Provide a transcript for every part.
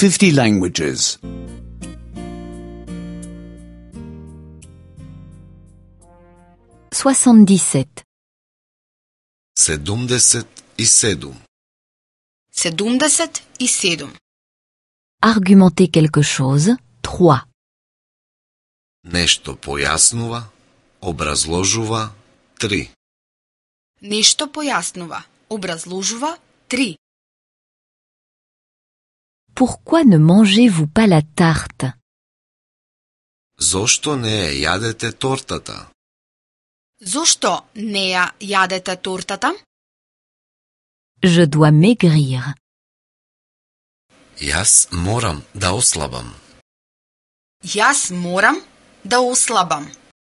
50 languages. 77. 77. 77. Argumenter quelque chose. 3. Нешто појаснува, образложува. 3. Нешто појаснува, образложува. 3. Pourquoi ne mangez-vous pas la tarte? Зошто не ја јадете тортата? Зошто не ја јадете тортата? Je dois maigrir. Јас морам да ослабам. Јас морам да ослабам.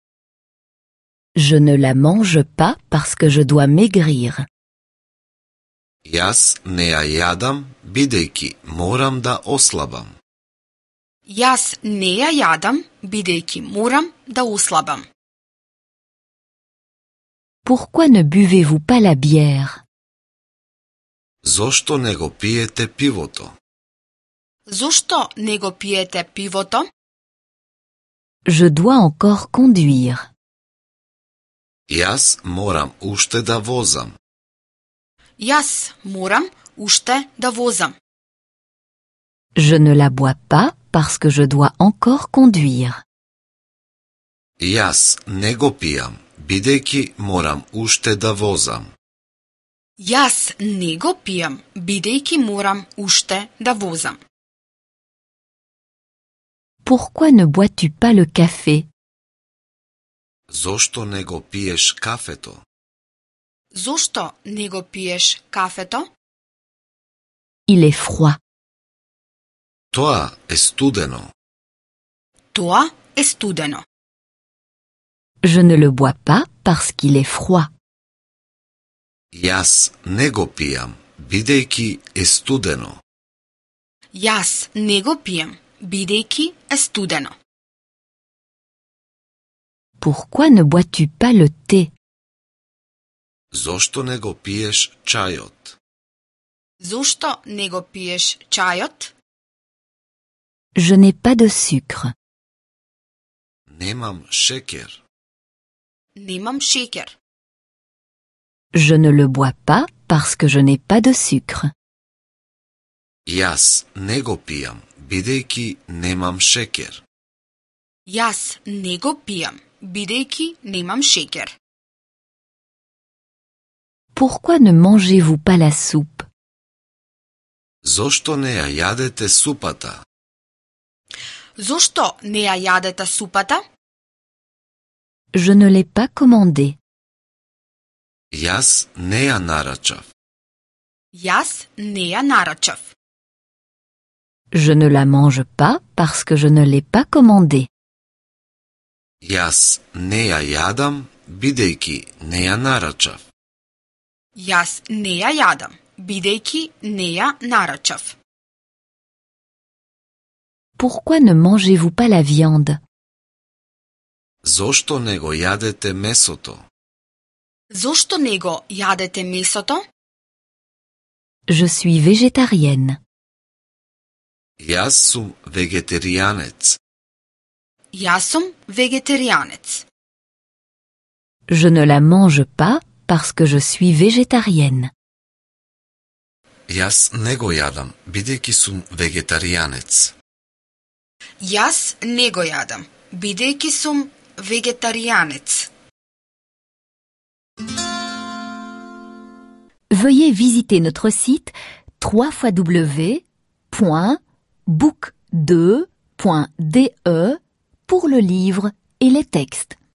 Je ne la mange pas parce que je dois maigrir. Јас не ја јадам, бидејќи морам да ослабам. Јас не ја јадам, бидејќи морам да ослабам. Pourquoi ne buvez-vous pas la bière? Зошто не го пиете пивото? Зошто не го пиете пивото? Je dois encore conduire. Јас морам уште да возам. Јас морам уште да возам. Je ne la bois pas parce que je dois encore conduire. Јас не го пијам, бидејќи морам уште да возам. Јас не го пијам, бидејќи морам уште да возам. Pourquoi ne bois-tu pas le café? Зошто не го пиеш кафето? Зошто не го пиеш кафето? Il est froid. Тоа е студено. Тоа е студено. Je ne le bois pas parce qu'il est froid. Јас не го пијам, бидејќи е студено. Јас не го пијам, бидејќи е студено. Pourquoi ne bois-tu pas le thé? Зошто не го пиеш чајот? Зошто не го пиеш чајот? Je n'ai pas de sucre. Немам шекер. Немам шекер. Je ne le bois pas parce que je n'ai pas de sucre. Јас не го пијам, бидејќи немам шекер. Јас не го пијам, бидејќи немам шекер. Pourquoi ne mangez-vous pas la soupe? Зошто не ја јадете супата? Зошто не ја јадете супата? Je ne l'ai pas commandée. Јас не ја нарачав. Јас не ја нарачав. Je ne la mange pas parce que je ne l'ai pas commandée. Јас не ја јадам, бидејќи не ја нарачав. Јас не ја јадам, бидејќи не ја нарачав. Pourquoi ne mangez-vous pas la viande? Зошто не го јадете месото? Зошто не го јадете месото? Je suis végétarienne. Јас сум вегетаријанец. Јас сум вегетаријанец. Je ne la mange pas parce que je suis végétarienne. Јас не го јадам, бидејќи сум вегетаријанец. Јас не го јадам, бидејќи сум вегетаријанец. Veuillez visiter notre site www.book2.de pour le livre et les textes.